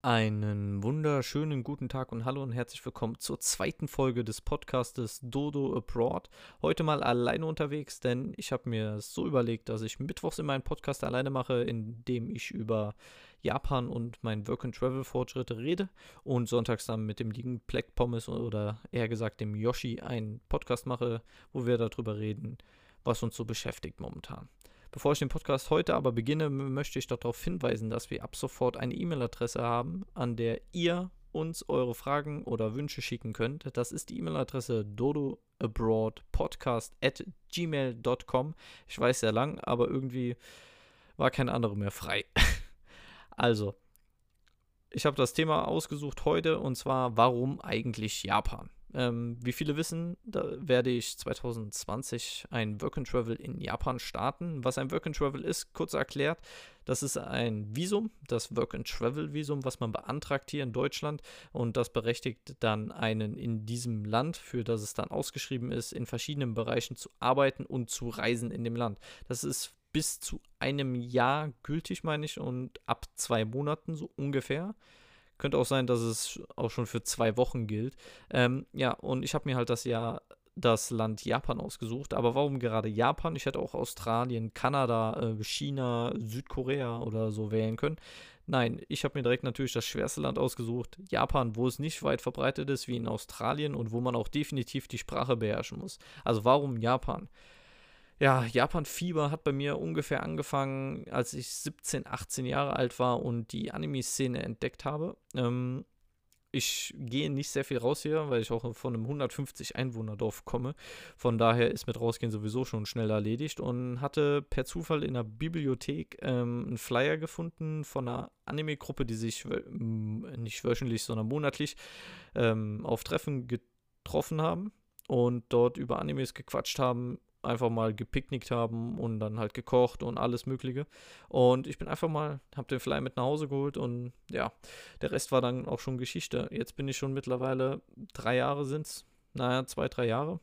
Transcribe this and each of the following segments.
Einen wunderschönen guten Tag und hallo und herzlich willkommen zur zweiten Folge des Podcastes Dodo Abroad. Heute mal alleine unterwegs, denn ich habe mir so überlegt, dass ich mittwochs immer einen Podcast alleine mache, in dem ich über Japan und meinen Work-and-Travel-Fortschritte rede und sonntags dann mit dem lieben Black Pommes oder eher gesagt dem Yoshi einen Podcast mache, wo wir darüber reden, was uns so beschäftigt momentan. Bevor ich den Podcast heute aber beginne, möchte ich darauf hinweisen, dass wir ab sofort eine E-Mail-Adresse haben, an der ihr uns eure Fragen oder Wünsche schicken könnt. Das ist die E-Mail-Adresse dodoabroadpodcast@gmail.com. Ich weiß, sehr lang, aber irgendwie war keine andere mehr frei. Also, ich habe das Thema ausgesucht heute und zwar, warum eigentlich Japan? Wie viele wissen, da werde ich 2020 ein Work and Travel in Japan starten. Was ein Work and Travel ist, kurz erklärt, das ist ein Visum, das Work and Travel Visum, was man beantragt hier in Deutschland und das berechtigt dann einen in diesem Land, für das es dann ausgeschrieben ist, in verschiedenen Bereichen zu arbeiten und zu reisen in dem Land. Das ist bis zu einem Jahr gültig, meine ich, und ab 2 Monaten so ungefähr. Könnte auch sein, dass es auch schon für 2 Wochen gilt. Ja, und ich habe mir halt das Land Japan ausgesucht. Aber warum gerade Japan? Ich hätte auch Australien, Kanada, China, Südkorea oder so wählen können. Nein, ich habe mir direkt natürlich das schwerste Land ausgesucht. Japan, wo es nicht weit verbreitet ist wie in Australien und wo man auch definitiv die Sprache beherrschen muss. Also warum Japan? Ja, Japan-Fieber hat bei mir ungefähr angefangen, als ich 17, 18 Jahre alt war und die Anime-Szene entdeckt habe. Ich gehe nicht sehr viel raus hier, weil ich auch von einem 150 Einwohnerdorf komme. Von daher ist mit rausgehen sowieso schon schnell erledigt und hatte per Zufall in der Bibliothek einen Flyer gefunden von einer Anime-Gruppe, die sich nicht wöchentlich, sondern monatlich auf Treffen getroffen haben und dort über Animes gequatscht haben, einfach mal gepicknickt haben und dann halt gekocht und alles Mögliche. Und ich bin einfach mal, hab den Flyer mit nach Hause geholt und ja, der Rest war dann auch schon Geschichte. Jetzt bin ich schon mittlerweile 3 Jahre sind's, naja, 2, 3 Jahre.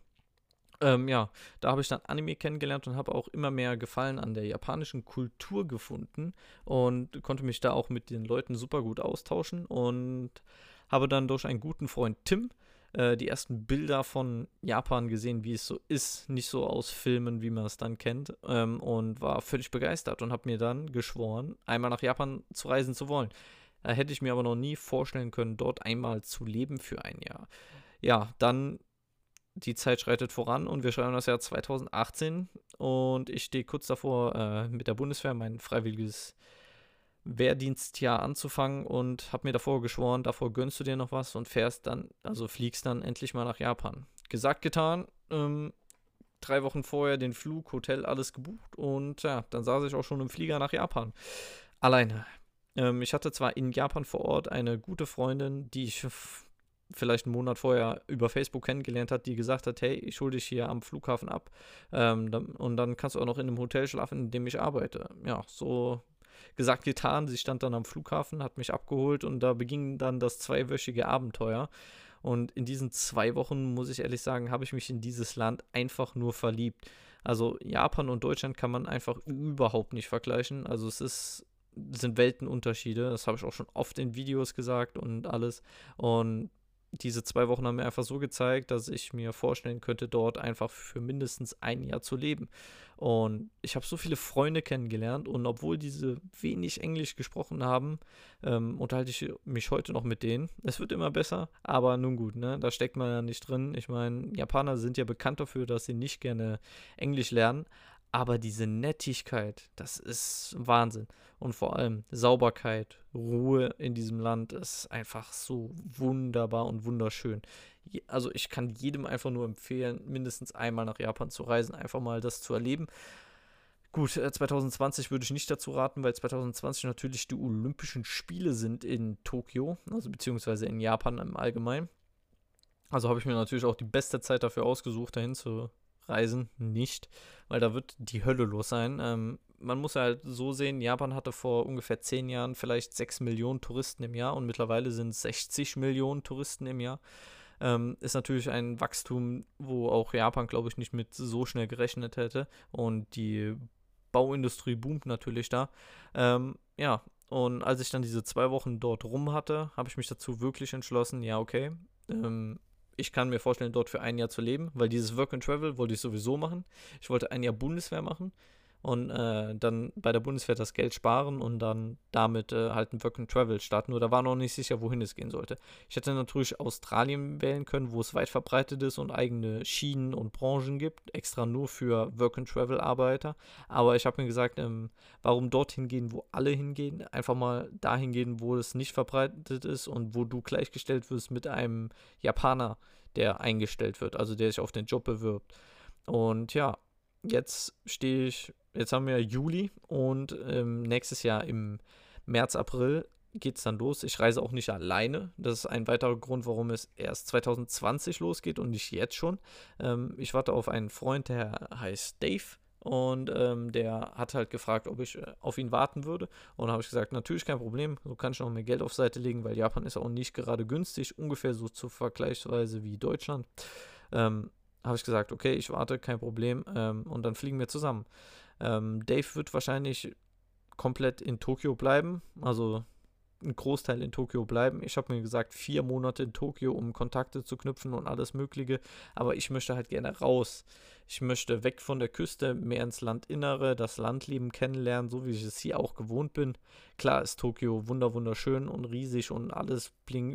Ja, da habe ich dann Anime kennengelernt und habe auch immer mehr Gefallen an der japanischen Kultur gefunden und konnte mich da auch mit den Leuten super gut austauschen und habe dann durch einen guten Freund Tim die ersten Bilder von Japan gesehen, wie es so ist, nicht so aus Filmen, wie man es dann kennt, und war völlig begeistert und habe mir dann geschworen, einmal nach Japan zu reisen zu wollen. Da hätte ich mir aber noch nie vorstellen können, dort einmal zu leben für ein Jahr. Ja, dann die Zeit schreitet voran und wir schreiben das Jahr 2018 und ich stehe kurz davor, mit der Bundeswehr mein freiwilliges Wehrdienstjahr anzufangen und habe mir davor geschworen, davor gönnst du dir noch was und fährst dann, also fliegst dann endlich mal nach Japan. Gesagt, getan. 3 Wochen vorher den Flug, Hotel, alles gebucht und ja, dann saß ich auch schon im Flieger nach Japan. Alleine. Ich hatte zwar in Japan vor Ort eine gute Freundin, die ich vielleicht einen Monat vorher über Facebook kennengelernt hat, die gesagt hat, hey, ich hole dich hier am Flughafen ab und dann kannst du auch noch in einem Hotel schlafen, in dem ich arbeite. Ja, so gesagt, getan. Sie stand dann am Flughafen, hat mich abgeholt und da beging dann das 2-wöchige Abenteuer. Und in diesen 2 Wochen, muss ich ehrlich sagen, habe ich mich in dieses Land einfach nur verliebt. Also Japan und Deutschland kann man einfach überhaupt nicht vergleichen. Also sind Weltenunterschiede. Das habe ich auch schon oft in Videos gesagt und alles. Und diese 2 Wochen haben mir einfach so gezeigt, dass ich mir vorstellen könnte, dort einfach für mindestens ein Jahr zu leben. Und ich habe so viele Freunde kennengelernt und obwohl diese wenig Englisch gesprochen haben, unterhalte ich mich heute noch mit denen. Es wird immer besser, aber nun gut, ne? Da steckt man ja nicht drin. Ich meine, Japaner sind ja bekannt dafür, dass sie nicht gerne Englisch lernen. Aber diese Nettigkeit, das ist Wahnsinn. Und vor allem Sauberkeit, Ruhe in diesem Land ist einfach so wunderbar und wunderschön. Also ich kann jedem einfach nur empfehlen, mindestens einmal nach Japan zu reisen, einfach mal das zu erleben. Gut, 2020 würde ich nicht dazu raten, weil 2020 natürlich die Olympischen Spiele sind in Tokio, also beziehungsweise in Japan im Allgemeinen. Also habe ich mir natürlich auch die beste Zeit dafür ausgesucht, dahin zu reisen. Nicht, weil da wird die Hölle los sein. Man muss ja halt so sehen, Japan hatte vor ungefähr 10 Jahren vielleicht 6 Millionen Touristen im Jahr und mittlerweile sind es 60 Millionen Touristen im Jahr. Ist natürlich ein Wachstum, wo auch Japan, glaube ich, nicht mit so schnell gerechnet hätte. Und die Bauindustrie boomt natürlich da. Ja, Und als ich dann diese 2 Wochen dort rum hatte, habe ich mich dazu wirklich entschlossen, ja, okay, ich kann mir vorstellen, dort für ein Jahr zu leben, weil dieses Work and Travel wollte ich sowieso machen. Ich wollte ein Jahr Bundeswehr machen und dann bei der Bundeswehr das Geld sparen und dann damit halt ein Work and Travel starten. Nur da war noch nicht sicher, wohin es gehen sollte. Ich hätte natürlich Australien wählen können, wo es weit verbreitet ist und eigene Schienen und Branchen gibt, extra nur für Work and Travel Arbeiter. Aber ich habe mir gesagt, warum dorthin gehen, wo alle hingehen? Einfach mal dahin gehen, wo es nicht verbreitet ist und wo du gleichgestellt wirst mit einem Japaner, der eingestellt wird, also der sich auf den Job bewirbt. Und ja, jetzt haben wir Juli und nächstes Jahr im März, April geht es dann los. Ich reise auch nicht alleine. Das ist ein weiterer Grund, warum es erst 2020 losgeht und nicht jetzt schon. Ich warte auf einen Freund, der heißt Dave. Und der hat halt gefragt, ob ich auf ihn warten würde. Und habe ich gesagt, natürlich kein Problem. So kann ich noch mehr Geld auf Seite legen, weil Japan ist auch nicht gerade günstig. Ungefähr so zur Vergleichsweise wie Deutschland. Habe ich gesagt, okay, ich warte, kein Problem. Und dann fliegen wir zusammen. Dave wird wahrscheinlich komplett in Tokio bleiben. Also ein Großteil in Tokio bleiben. Ich habe mir gesagt, 4 Monate in Tokio, um Kontakte zu knüpfen und alles Mögliche. Aber ich möchte halt gerne raus. Ich möchte weg von der Küste, mehr ins Landinnere, das Landleben kennenlernen, so wie ich es hier auch gewohnt bin. Klar ist Tokio wunderschön und riesig und alles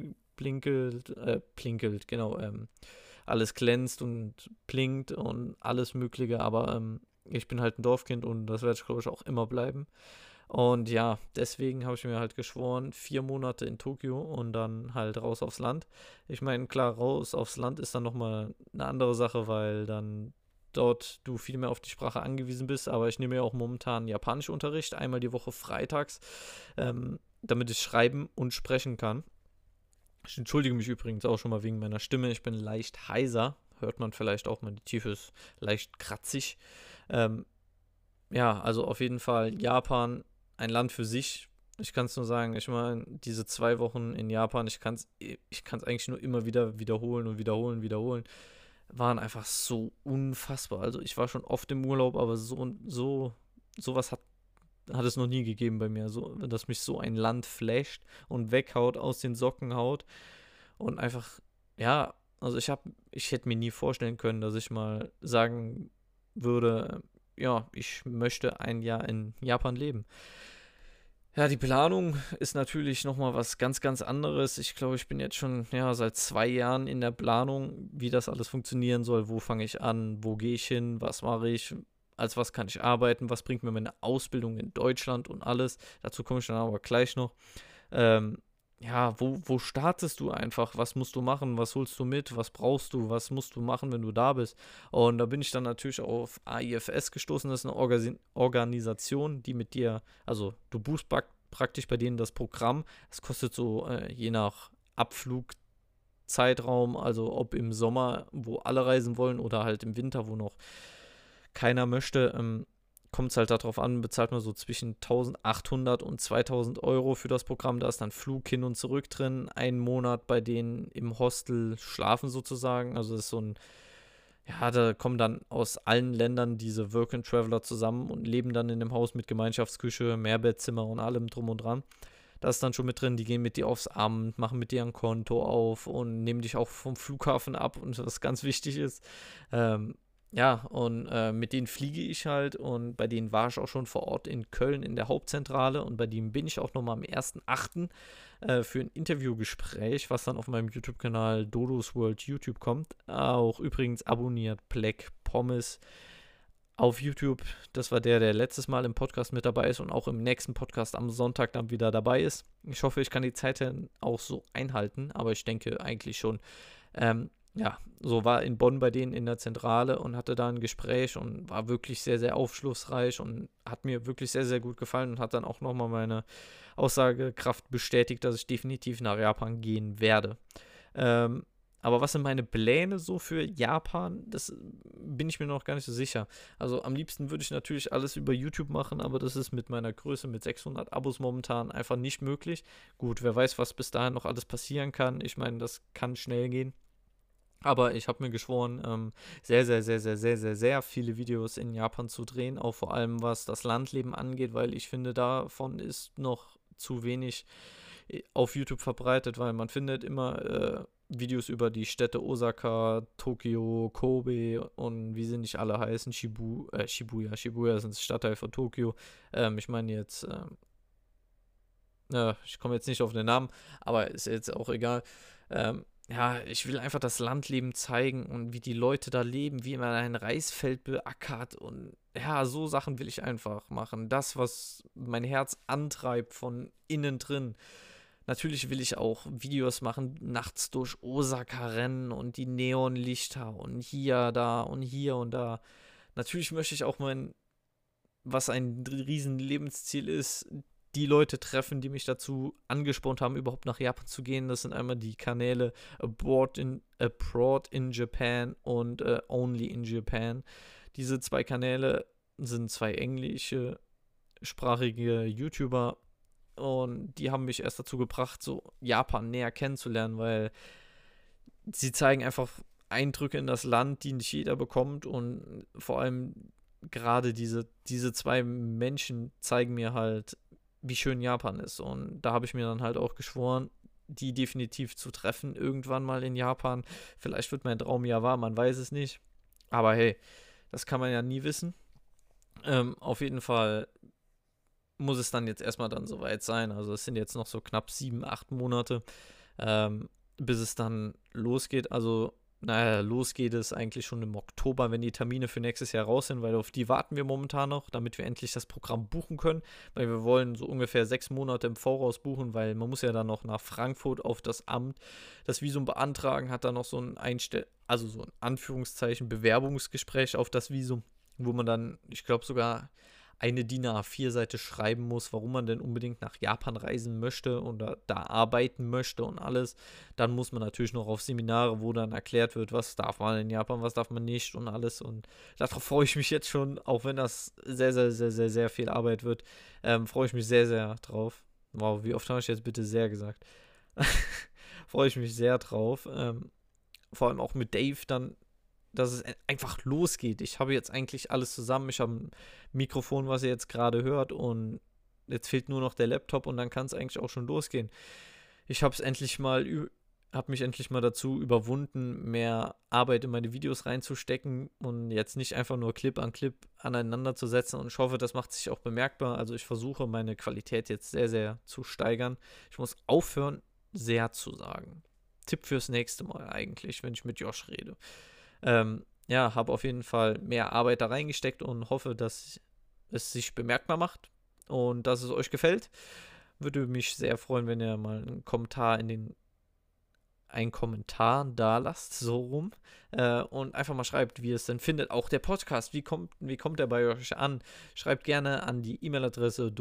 blinkelt, genau. Alles glänzt und blinkt und alles Mögliche. Aber ich bin halt ein Dorfkind und das werde ich, glaube ich, auch immer bleiben. Und ja, deswegen habe ich mir halt geschworen, 4 Monate in Tokio und dann halt raus aufs Land. Ich meine, klar, raus aufs Land ist dann nochmal eine andere Sache, weil dann dort du viel mehr auf die Sprache angewiesen bist. Aber ich nehme ja auch momentan Japanischunterricht, einmal die Woche freitags, damit ich schreiben und sprechen kann. Ich entschuldige mich übrigens auch schon mal wegen meiner Stimme. Ich bin leicht heiser. Hört man vielleicht auch, meine Tiefe ist leicht kratzig. Ähm, ja, also auf jeden Fall Japan, ein Land für sich. Ich kann es nur sagen, ich meine, diese 2 Wochen in Japan, ich kann's eigentlich nur immer wieder wiederholen und wiederholen, waren einfach so unfassbar. Also ich war schon oft im Urlaub, aber sowas hat es noch nie gegeben bei mir, so, dass mich so ein Land flasht und weghaut, aus den Socken haut und einfach, ja, also ich hätte mir nie vorstellen können, dass ich mal sagen würde, ja, ich möchte ein Jahr in Japan leben. Ja, die Planung ist natürlich nochmal was ganz anderes. Ich glaube, ich bin jetzt schon ja, seit 2 Jahren in der Planung, wie das alles funktionieren soll. Wo fange ich an? Wo gehe ich hin? Was mache ich? Als was kann ich arbeiten? Was bringt mir meine Ausbildung in Deutschland und alles? Dazu komme ich dann aber gleich noch. Ähm, ja, wo startest du einfach? Was musst du machen? Was holst du mit? Was brauchst du? Was musst du machen, wenn du da bist? Und da bin ich dann natürlich auf AIFS gestoßen. Das ist eine Organisation, die mit dir, also du buchst praktisch bei denen das Programm. Es kostet so je nach Abflugzeitraum, also ob im Sommer, wo alle reisen wollen, oder halt im Winter, wo noch keiner möchte, kommt es halt darauf an, bezahlt man so zwischen 1800 und 2000 Euro für das Programm. Da ist dann Flug hin und zurück drin, einen Monat bei denen im Hostel schlafen sozusagen. Also das ist so ein, ja, da kommen dann aus allen Ländern diese Work and Traveler zusammen und leben dann in dem Haus mit Gemeinschaftsküche, Mehrbettzimmer und allem drum und dran. Da ist dann schon mit drin, die gehen mit dir aufs Amt, machen mit dir ein Konto auf und nehmen dich auch vom Flughafen ab und was ganz wichtig ist. Ja, und mit denen fliege ich halt und bei denen war ich auch schon vor Ort in Köln in der Hauptzentrale und bei denen bin ich auch nochmal am 1.8. Für ein Interviewgespräch, was dann auf meinem YouTube-Kanal Dodos World YouTube kommt. Auch übrigens abonniert Black Pommes auf YouTube. Das war der letztes Mal im Podcast mit dabei ist und auch im nächsten Podcast am Sonntag dann wieder dabei ist. Ich hoffe, ich kann die Zeit dann auch so einhalten, aber ich denke eigentlich schon. Ja, so war in Bonn bei denen in der Zentrale und hatte da ein Gespräch und war wirklich sehr aufschlussreich und hat mir wirklich sehr gut gefallen und hat dann auch nochmal meine Aussagekraft bestätigt, dass ich definitiv nach Japan gehen werde. Aber was sind meine Pläne so für Japan? Das bin ich mir noch gar nicht so sicher. Also am liebsten würde ich natürlich alles über YouTube machen, aber das ist mit meiner Größe, mit 600 Abos momentan einfach nicht möglich. Gut, wer weiß, was bis dahin noch alles passieren kann. Ich meine, das kann schnell gehen. Aber ich habe mir geschworen, sehr viele Videos in Japan zu drehen, auch vor allem was das Landleben angeht, weil ich finde, davon ist noch zu wenig auf YouTube verbreitet, weil man findet immer Videos über die Städte Osaka, Tokio, Kobe und wie sie nicht alle heißen, Shibuya ist ein Stadtteil von Tokio. Ich meine jetzt, ich komme jetzt nicht auf den Namen, aber ist jetzt auch egal. Ja, ich will einfach das Landleben zeigen und wie die Leute da leben, wie man ein Reisfeld beackert und ja, so Sachen will ich einfach machen. Das, was mein Herz antreibt von innen drin. Natürlich will ich auch Videos machen, nachts durch Osaka rennen und die Neonlichter und hier, da und hier und da. Natürlich möchte ich auch was ein riesen Lebensziel ist, die Leute treffen, die mich dazu angespornt haben, überhaupt nach Japan zu gehen. Das sind einmal die Kanäle Abroad in Japan und Only in Japan. Diese zwei Kanäle sind zwei englischsprachige YouTuber und die haben mich erst dazu gebracht, so Japan näher kennenzulernen, weil sie zeigen einfach Eindrücke in das Land, die nicht jeder bekommt und vor allem gerade diese zwei Menschen zeigen mir halt, wie schön Japan ist. Und da habe ich mir dann halt auch geschworen, die definitiv zu treffen, irgendwann mal in Japan. Vielleicht wird mein Traum ja wahr, man weiß es nicht. Aber hey, das kann man ja nie wissen. Auf jeden Fall muss es dann jetzt erstmal dann soweit sein. Also es sind jetzt noch so knapp 7, 8 Monate, bis es dann losgeht. Also naja, los geht es eigentlich schon im Oktober, wenn die Termine für nächstes Jahr raus sind, weil auf die warten wir momentan noch, damit wir endlich das Programm buchen können, weil wir wollen so ungefähr 6 Monate im Voraus buchen, weil man muss ja dann noch nach Frankfurt auf das Amt das Visum beantragen, hat dann noch so ein so ein Anführungszeichen Bewerbungsgespräch auf das Visum, wo man dann, ich glaube sogar eine DIN A4-Seite schreiben muss, warum man denn unbedingt nach Japan reisen möchte und da arbeiten möchte und alles. Dann muss man natürlich noch auf Seminare, wo dann erklärt wird, was darf man in Japan, was darf man nicht und alles. Und darauf freue ich mich jetzt schon, auch wenn das sehr, sehr, sehr, sehr, sehr viel Arbeit wird, freue ich mich sehr, sehr drauf. Wow, wie oft habe ich jetzt bitte sehr gesagt? Freue ich mich sehr drauf. Vor allem auch mit Dave dann, dass es einfach losgeht. Ich habe jetzt eigentlich alles zusammen. Ich habe ein Mikrofon, was ihr jetzt gerade hört, und jetzt fehlt nur noch der Laptop und dann kann es eigentlich auch schon losgehen. Ich habe mich endlich mal dazu überwunden, mehr Arbeit in meine Videos reinzustecken und jetzt nicht einfach nur Clip an Clip aneinander zu setzen, und ich hoffe, das macht sich auch bemerkbar. Also ich versuche meine Qualität jetzt sehr, sehr zu steigern. Ich muss aufhören, sehr zu sagen. Tipp fürs nächste Mal eigentlich, wenn ich mit Josh rede. Ja, habe auf jeden Fall mehr Arbeit da reingesteckt und hoffe, dass es sich bemerkbar macht und dass es euch gefällt. Würde mich sehr freuen, wenn ihr mal einen Kommentar da lasst, so rum, und einfach mal schreibt, wie ihr es denn findet. Auch der Podcast, wie kommt der bei euch an? Schreibt gerne an die E-Mail-Adresse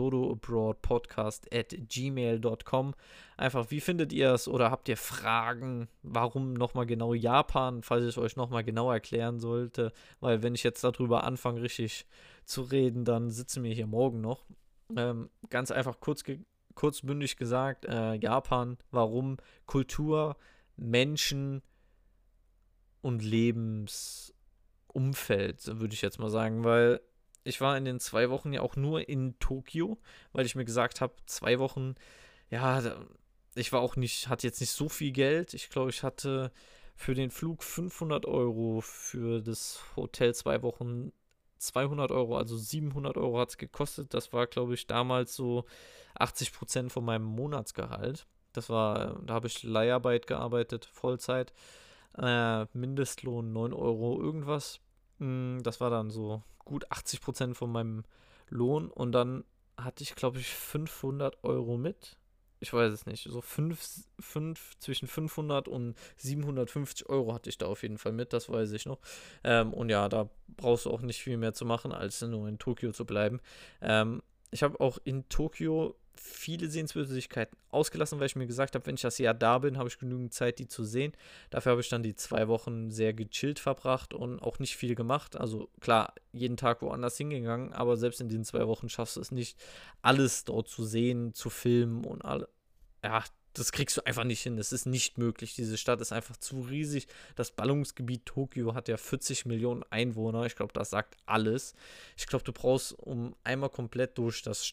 dodoabroadpodcast@gmail.com. Einfach, wie findet ihr es, oder habt ihr Fragen? Warum nochmal genau Japan, falls ich euch nochmal genau erklären sollte? Weil wenn ich jetzt darüber anfange, richtig zu reden, dann sitzen wir hier morgen noch. Ganz einfach kurzbündig gesagt, Japan, warum? Kultur, Menschen und Lebensumfeld, würde ich jetzt mal sagen, weil ich war in den 2 Wochen ja auch nur in Tokio, weil ich mir gesagt habe, 2 Wochen, ja, ich war auch nicht, hatte jetzt nicht so viel Geld. Ich glaube, ich hatte für den Flug 500 Euro, für das Hotel 2 Wochen 200 Euro, also 700 Euro hat es gekostet. Das war, glaube ich, damals so 80% von meinem Monatsgehalt. Da habe ich Leiharbeit gearbeitet, Vollzeit. Mindestlohn 9 Euro irgendwas. Das war dann so gut 80% von meinem Lohn. Und dann hatte ich, glaube ich, 500 Euro mit. Ich weiß es nicht. So zwischen 500 und 750 Euro hatte ich da auf jeden Fall mit, das weiß ich noch. Und ja, da brauchst du auch nicht viel mehr zu machen, als nur in Tokio zu bleiben. Ich habe auch in Tokio viele Sehenswürdigkeiten ausgelassen, weil ich mir gesagt habe, wenn ich das Jahr da bin, habe ich genügend Zeit, die zu sehen. Dafür habe ich dann die 2 Wochen sehr gechillt verbracht und auch nicht viel gemacht. Also klar, jeden Tag woanders hingegangen, aber selbst in den 2 Wochen schaffst du es nicht, alles dort zu sehen, zu filmen und alle. Ja, das kriegst du einfach nicht hin. Das ist nicht möglich. Diese Stadt ist einfach zu riesig. Das Ballungsgebiet Tokio hat ja 40 Millionen Einwohner. Ich glaube, das sagt alles. Ich glaube, du brauchst, um einmal komplett durch das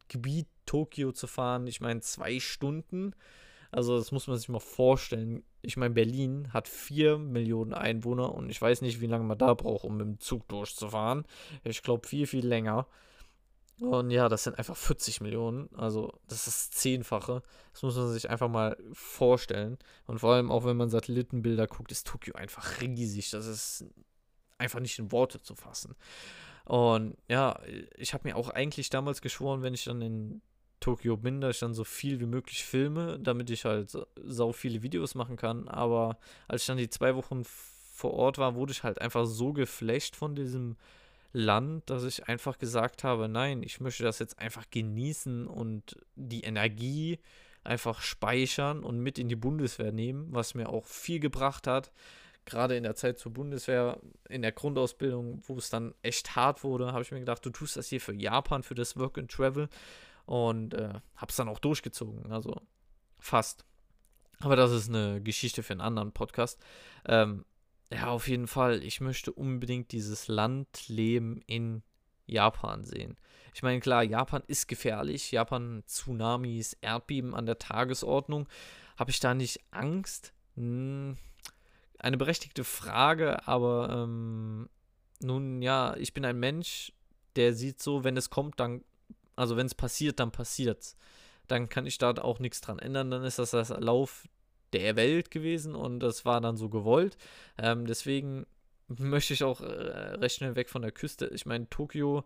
Gebiet Tokio zu fahren. Ich meine, 2 Stunden. Also das muss man sich mal vorstellen. Ich meine, Berlin hat 4 Millionen Einwohner und ich weiß nicht, wie lange man da braucht, um mit dem Zug durchzufahren. Ich glaube, viel, viel länger. Und ja, das sind einfach 40 Millionen. Also das ist das Zehnfache. Das muss man sich einfach mal vorstellen. Und vor allem auch, wenn man Satellitenbilder guckt, ist Tokio einfach riesig. Das ist einfach nicht in Worte zu fassen. Und ja, ich habe mir auch eigentlich damals geschworen, wenn ich dann in Tokio bin, dass ich dann so viel wie möglich filme, damit ich halt sau viele Videos machen kann. Aber als ich dann die 2 Wochen vor Ort war, wurde ich halt einfach so geflasht von diesem Land, dass ich einfach gesagt habe, nein, ich möchte das jetzt einfach genießen und die Energie einfach speichern und mit in die Bundeswehr nehmen, was mir auch viel gebracht hat. Gerade in der Zeit zur Bundeswehr, in der Grundausbildung, wo es dann echt hart wurde, habe ich mir gedacht, du tust das hier für Japan, für das Work and Travel und habe es dann auch durchgezogen, also fast. Aber das ist eine Geschichte für einen anderen Podcast. Ähm, ja, auf jeden Fall. Ich möchte unbedingt dieses Landleben in Japan sehen. Ich meine, klar, Japan ist gefährlich. Japan, Tsunamis, Erdbeben an der Tagesordnung. Habe ich da nicht Angst? Eine berechtigte Frage, aber nun ja, ich bin ein Mensch, der sieht so, wenn es kommt, dann, also wenn es passiert, dann passiert's. Dann kann ich da auch nichts dran ändern, dann ist das Lauf der Welt gewesen und das war dann so gewollt. Deswegen möchte ich auch recht schnell weg von der Küste. Ich meine, Tokio,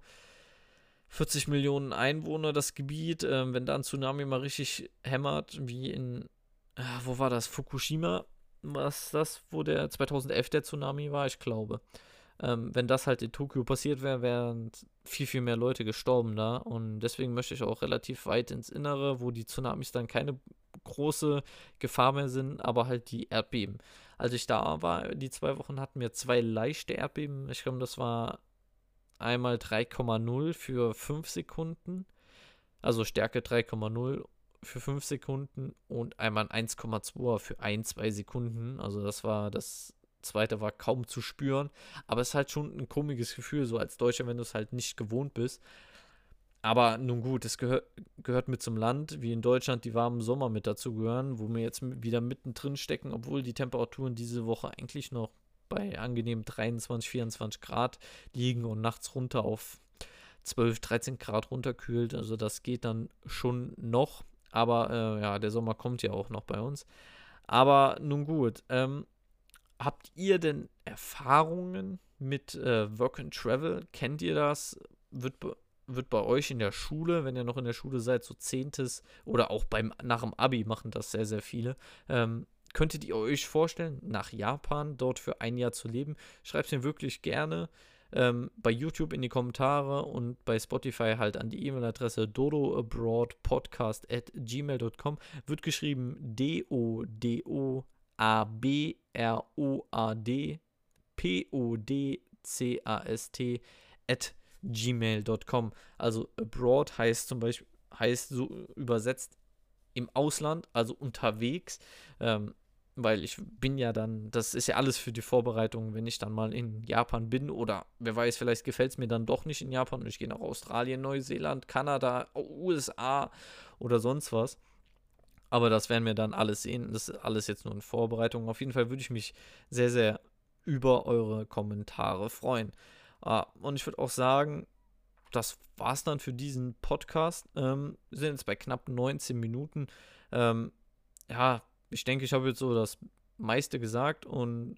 40 Millionen Einwohner, das Gebiet. Wenn da ein Tsunami mal richtig hämmert, wie in, wo war das? Fukushima, was das, wo der 2011 der Tsunami war, ich glaube. Wenn das halt in Tokio passiert wäre, wären viel, viel mehr Leute gestorben da. Und deswegen möchte ich auch relativ weit ins Innere, wo die Tsunamis dann keine große Gefahr mehr sind, aber halt die Erdbeben. Als ich da war, die 2 Wochen hatten wir 2 leichte Erdbeben. Ich glaube, das war einmal 3,0 für 5 Sekunden. Also Stärke 3,0 für 5 Sekunden und einmal 1,2 für 2 Sekunden. Also das zweite war kaum zu spüren. Aber es ist halt schon ein komisches Gefühl, so als Deutscher, wenn du es halt nicht gewohnt bist. Aber nun gut, es gehört mit zum Land, wie in Deutschland die warmen Sommer mit dazu gehören, wo wir jetzt wieder mittendrin stecken, obwohl die Temperaturen diese Woche eigentlich noch bei angenehmen 23, 24 Grad liegen und nachts runter auf 12, 13 Grad runterkühlt. Also das geht dann schon noch. Aber ja, der Sommer kommt ja auch noch bei uns. Aber nun gut, habt ihr denn Erfahrungen mit Work and Travel? Kennt ihr das? Wird bei euch in der Schule, wenn ihr noch in der Schule seid, so 10. oder auch nach dem Abi machen das sehr, sehr viele. Könntet ihr euch vorstellen, nach Japan dort für ein Jahr zu leben? Schreibt es mir wirklich gerne bei YouTube in die Kommentare und bei Spotify halt an die E-Mail-Adresse dodoabroadpodcast@gmail.com. Wird geschrieben DODOABROAD PODCAST@gmail.com. Also abroad heißt so übersetzt im Ausland, also unterwegs. Weil ich bin ja dann, das ist ja alles für die Vorbereitung, wenn ich dann mal in Japan bin oder wer weiß, vielleicht gefällt es mir dann doch nicht in Japan und ich gehe nach Australien, Neuseeland, Kanada, USA oder sonst was. Aber das werden wir dann alles sehen. Das ist alles jetzt nur in Vorbereitung. Auf jeden Fall würde ich mich sehr, sehr über eure Kommentare freuen. Und ich würde auch sagen, das war's dann für diesen Podcast. Wir sind jetzt bei knapp 19 Minuten. Ja, ich denke, ich habe jetzt so das meiste gesagt und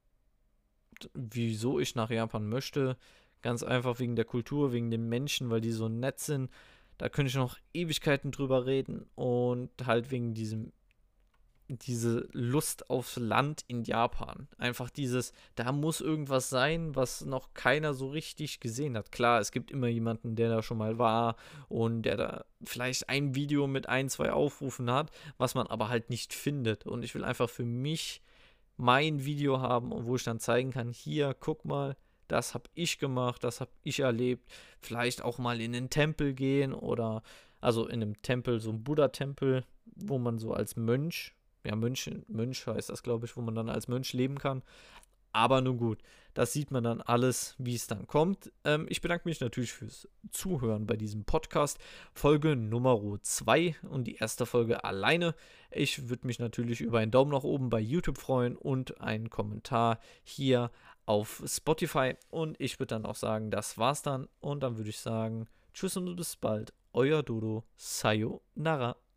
wieso ich nach Japan möchte. Ganz einfach wegen der Kultur, wegen den Menschen, weil die so nett sind. Da könnte ich noch Ewigkeiten drüber reden und halt wegen diese Lust aufs Land in Japan. Einfach da muss irgendwas sein, was noch keiner so richtig gesehen hat. Klar, es gibt immer jemanden, der da schon mal war und der da vielleicht ein Video mit 2 Aufrufen hat, was man aber halt nicht findet. Und ich will einfach für mich mein Video haben, wo ich dann zeigen kann, hier, guck mal, das habe ich gemacht, das habe ich erlebt. Vielleicht auch mal in den Tempel gehen oder, also in einem Tempel, so ein Buddha-Tempel, wo man so als Mönch, ja, Mönch heißt das, glaube ich, wo man dann als Mönch leben kann. Aber nun gut, das sieht man dann alles, wie es dann kommt. Ich bedanke mich natürlich fürs Zuhören bei diesem Podcast. Folge Nummer 2 und die erste Folge alleine. Ich würde mich natürlich über einen Daumen nach oben bei YouTube freuen und einen Kommentar hier auf Spotify. Und ich würde dann auch sagen, das war's dann. Und dann würde ich sagen, tschüss und bis bald. Euer Dodo. Sayonara.